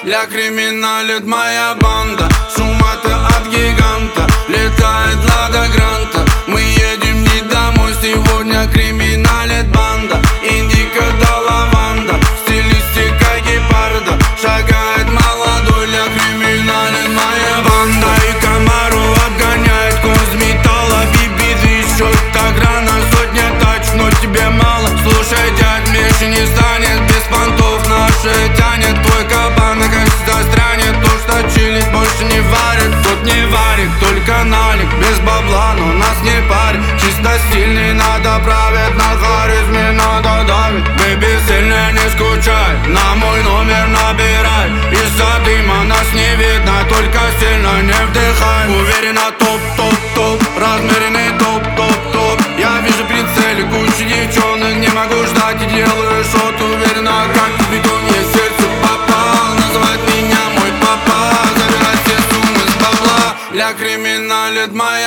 ля криминалит моя банда. Шум-то от гиганта, летает Лада Гранта. Мы едем не домой, сегодня криминалит банда. Индика да лаванда, стилистика гепарда. Шагает молодой, ля криминалит моя банда. И Камару обгоняет курс металла. Биби, счет так рано, сотня тач, но тебе мало. Слушай, дядь, меньше не станет, без понтов наши тянет. Твой кабан, кажется, застрянет. То, что чилит, больше не варит. Тут не варит, только налик. Без бабла, но нас не парит. Чисто стильный, надо править. На харизме надо давить. Бэби, сильно не скучай, на мой номер набирай. Из-за дыма нас не видно, только сильно не вдыхай. Уверенно топ-топ-топ, размеренный топ-топ-топ. Я вижу прицеле кучу девчонок, не могу ждать и делаю шот. Уверенно, как в бетоне, сердце попал. Называет меня мой папа, забирать все суммы с бабла. Ля криминалит моя